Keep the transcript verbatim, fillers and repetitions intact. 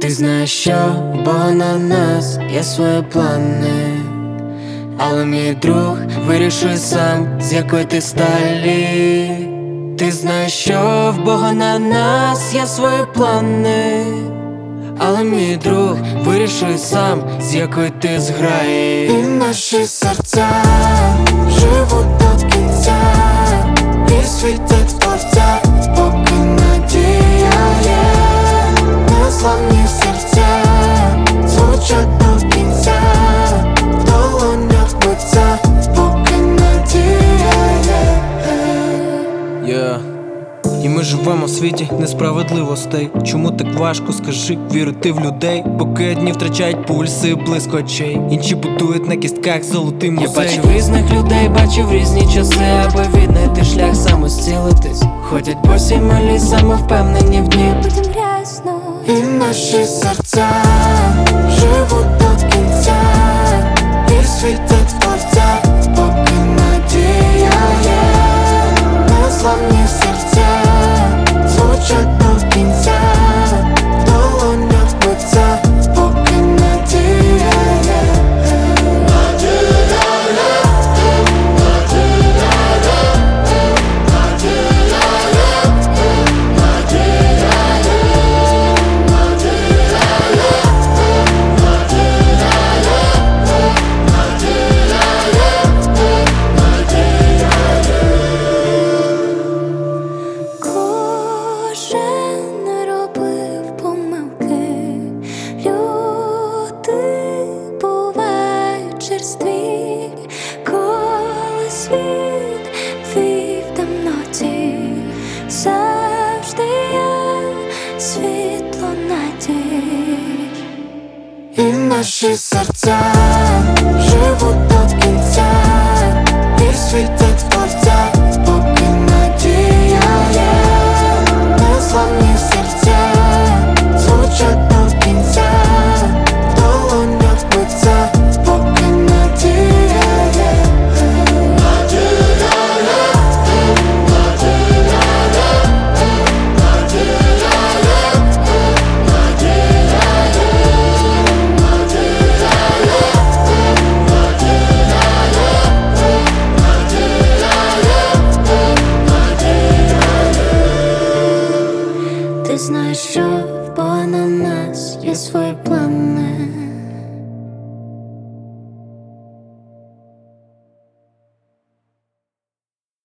Ти знаєш, що в Бога на нас є свої плани, але мій друг вирішує сам, з якої ти сталі. Ти знаєш, що в Бога на нас є свої плани, але мій друг вирішує сам, з якої ти зграї. І наші серця живуть до кінця і світять творця, поки надія є. Незламні серця звучать до кінця, в долонях биться, поки надія є. Yeah. І ми живемо в світі несправедливостей. Чому так важко, скажи, вірити в людей? Поки одні втрачають пульси, близько очей, інші будують на кістках золотий музей. Я бачив різних людей, бачив різні часи, аби віднайти шлях самостілитись. Ходять босі малі, самовпевнені в дні. Потім грязно. І наші серця живуть до кінця і світять творця, поки надія є. Незламні серця звучать до кінця, в долонях биться, поки надія є. Кожен робив помилки, люди бувають черстві, коли світ твій в темноті, завжди є світло надій. І наші серця